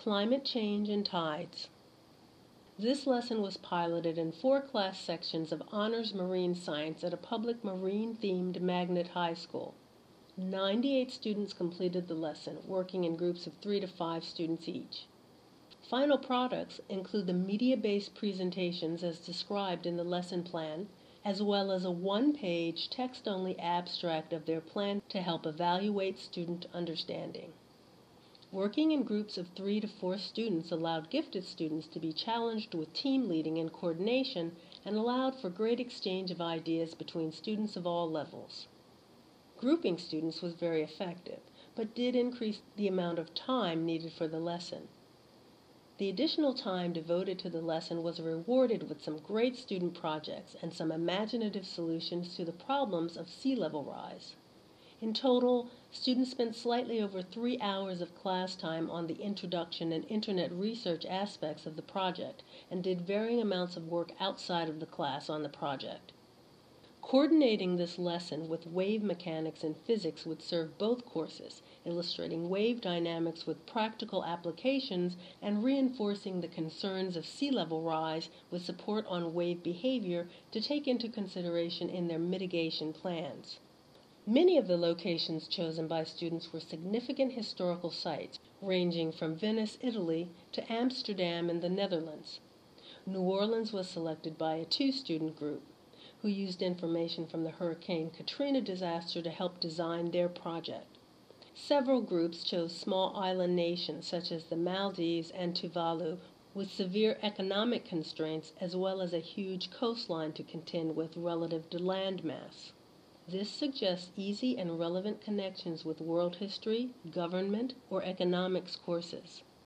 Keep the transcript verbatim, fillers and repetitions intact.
Climate Change and Tides. This lesson was piloted in four class sections of Honors Marine Science at a public marine-themed magnet high school. ninety-eight students completed the lesson, working in groups of three to five students each. Final products include the media-based presentations as described in the lesson plan, as well as a one-page text-only abstract of their plan to help evaluate student understanding. Working in groups of three to four students allowed gifted students to be challenged with team leading and coordination and allowed for great exchange of ideas between students of all levels. Grouping students was very effective, but did increase the amount of time needed for the lesson. The additional time devoted to the lesson was rewarded with some great student projects and some imaginative solutions to the problems of sea level rise. In total, students spent slightly over three hours of class time on the introduction and internet research aspects of the project and did varying amounts of work outside of the class on the project. Coordinating this lesson with wave mechanics and physics would serve both courses, illustrating wave dynamics with practical applications and reinforcing the concerns of sea level rise with support on wave behavior to take into consideration in their mitigation plans. Many of the locations chosen by students were significant historical sites, ranging from Venice, Italy, to Amsterdam in the Netherlands. New Orleans was selected by a two-student group, who used information from the Hurricane Katrina disaster to help design their project. Several groups chose small island nations such as the Maldives and Tuvalu with severe economic constraints as well as a huge coastline to contend with relative to land mass. This suggests easy and relevant connections with world history, government, or economics courses.